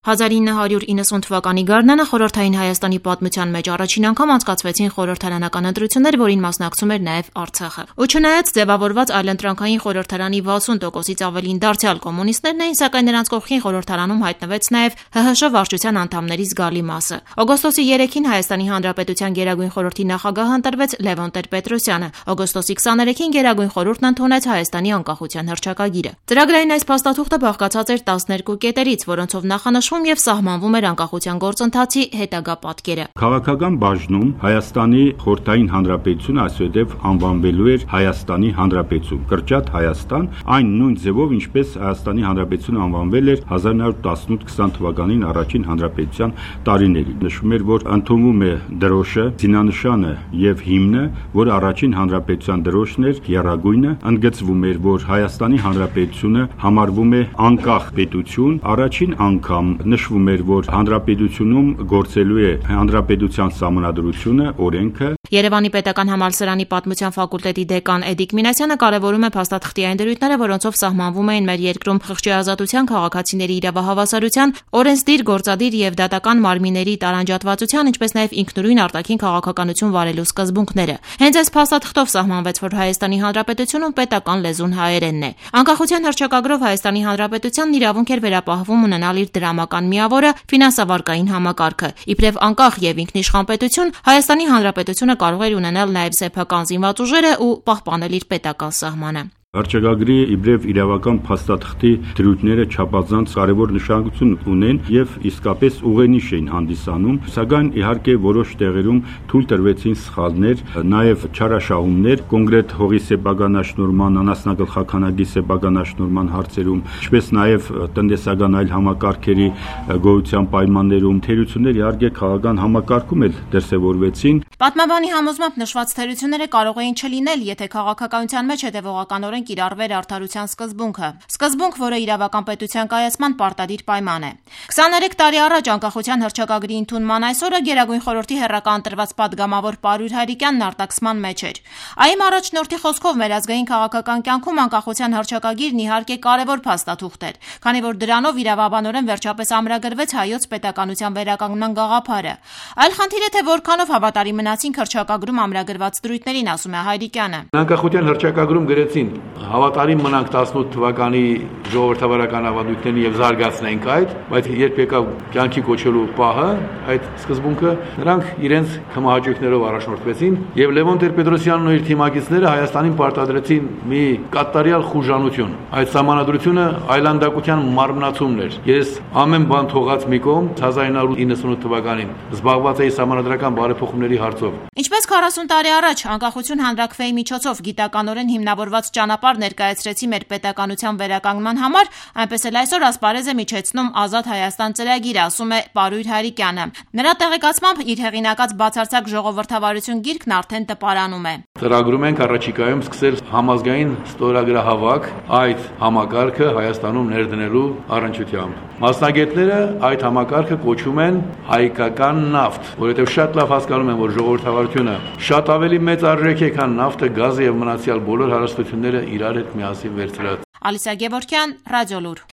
1990 թվականի գարնանը խորհրդային Հայաստանի պատմության մեջ առաջին անգամ անցկացվեցին խորհրդարանական ընտրություններ, որին մասնակցում էր նաև Արցախը։ Ու չնայած ձևավորված այլընտրանքային խորհրդարանի 60%-ից ավելին դարձյալ կոմունիստներն էին, սակայն նրանց կողքին խորհրդարանում հայտնվեց նաև ՀՀՇ վարչության անդամների զգալի մասը։ Օգոստոսի 3-ին Հայաստանի Հանրապետության Գերագույն խորհրդի նախագահ ընտրվեց Լևոն Տեր-Պետրոսյանը։ Օգոստոսի 23-ին Գերագույն խորհուրդն ընդունեց Հայաստանի անկախության հռչակագիրը։ Ծրագրային այս փաստաթուղթը բաղկացած էր 12 կետերից, որոնցով նախանշվում եւ սահմանվում էր անկախության գործընթացի հետագա պատկերը։ Քաղաքական բաժնում Հայաստանի խորհրդային հանրապետությունը այսուհետև անվանվելու էր Հայաստանի հանրապետություն, կրճատ Հայաստան, այն նույն ձևով ինչպես Հայաստանի հանրապետությունը անվանվել էր 1918-20 թվականին առաջին հանրապետության տարիներին։ Նշվում էր, որ ընդունվում է դրոշը, զինանշանը եւ հիմնը, որ առաջին հանրապետության դրոշն էր, եռագույնը, ընդգծվում էր, որ Հայաստանի հանրապետությունը համարվում է անկախ պետություն, առաջին անգամ նշվում էր, որ հանրապետությունում գործելու է հանրապետության սահմանադրությունը, օրենքը։ Երևանի պետական համալսարանի պատմության ֆակուլտետի դեկան Էդիկ Մինասյանը կարևորում է փաստաթղթի այն դրույթները, որոնցով սահմանվում էին մեր երկրում խղճի ազատության, քաղաքացիների իրավահավասարության, օրենսդիր, գործադիր եւ դատական մարմինների տարանջատվածության, ինչպես նաեւ ինքնուրույն արտաքին քաղաքականություն վարելու սկզբունքները։ Հենց այս փաստաթղթով սահմանվեց, որ Հայաստանի Հանրապետությունում պետական լեզուն հայերենն է։ Անկախության հռչակագրով Հայաստանի Հանրապետությանն իրավունք էր վերապահվում ունենալ իր դրամական միավորը, ֆինանսավարկային համակարգը։ Իբրև անկախ եւ ինքնիշխան պետություն, Հայաստանի Հանրապետությունը կարող էր ունենալ նաև սեփական զինված ուժերը ու պահպանել իր պետական սահմանը։ Հռչակագրի իբրև իրավական փաստաթղթի դրույթները չափազանց կարևոր նշանակություն ունեն եւ իսկապես ուղենիշ էին հանդիսանում, սակայն իհարկե որոշ տեղերում թույլ տրվեցին սխալներ, նաեւ չարաշահումներ, կոնկրետ հողի սեփականաշնորհման, անասնագլխականագի սեփականաշնորհման հարցերում, ինչպես նաեւ տնտեսական այլ համակարգերի գոյության պայմաններում թերություններ իհարկե քաղաքական համակարգում էլ դրսևորվեցին։ Պատմաբանի համոզմամբ նշված թերությունները կարող էին չլինել, եթե քաղաքականության մեջ հետևողականորեն կիրառվեր արդարության սկզբունքը։ Սկզբունք, որը իրավական պետության կայացման պարտադիր պայման է։ 23 տարի առաջ անկախության հռչակագրի ընդունման այսօրը Գերագույն խորհրդի հեռակա ընտրված падգամավոր Պարույր Հարիկյանն արտաքսման մեջ էր։ ԱԻՄ առաջնորդի խոսքով մեր ազգային քաղաքական կյանքում անկախության հռչակագիրն իհարկե կարևոր փաստաթուղթ էր, քանի որ դրանով իրավաբանորեն վերջապես ամրագրվեց հայոց պետականության վերականգնման գաղափարը։ Այլ խնդիր է, թե որքանով հավատարիմ մնացին հռչակագրում ամրագրված դրույթներին, ասում է Հարիկյանը։ Անկախության հռչակագրում գրեցին հավատարիմ մնանք 18 թվականի ժողովրդավարական ավանդույթներին եւ զարգացնենք այդ, բայց երբ եկավ կյանքի կոչելու պահը, այդ սկզբունքը նրանք իրենց կմահաճույքներով առաջնորդվեցին եւ Լևոն Տեր-Պետրոսյանն ու իր թիմակիցները Հայաստանին պարտադրեցին մի կատարյալ խուժանություն։ Այդ սահմանադրությունը այլանդակության մարմնացումն էր։ Ես ամեն բան թողած մի կողմ 1998 թվականին զբաղված էի սահմանադրական բարեփոխումների հարցով։ Ինչպես 40 տարի առաջ անկախություն հանրաքվեի միջոցով գիտականորեն հիմնավորված ճանապարհ ներկայացրեցի մեր պետականության վերականգնման համար, այնպես էլ այսօր ասպարեզ է միջեցնում Ազատ Հայաստան ծրագիրը, ասում է Պարույր Հարիկյանը։ Նրա տեղեկացմամբ իր հեղինակած բացարձակ ժողովրդավարություն գիրքն արդեն տպարանում է։ Ծրագրում ենք առաջիկայում սկսել համազգային ստորագրահավաք այդ համակարգը Հայաստանում ներդնելու առնչությամբ։ Մասնագետները այդ համակարգը կոչում են հայկական նավթ, որովհետև շատ լավ հասկանում են, որ ժողովրդավարությունը շատ ավելի մեծ արժեք է, քան նավթը, գազը եւ մնացյալ բոլոր հարստությունները իրար հետ միասին վերցրած։ Ալիսա Գևորգյան, Ռադիոլուր։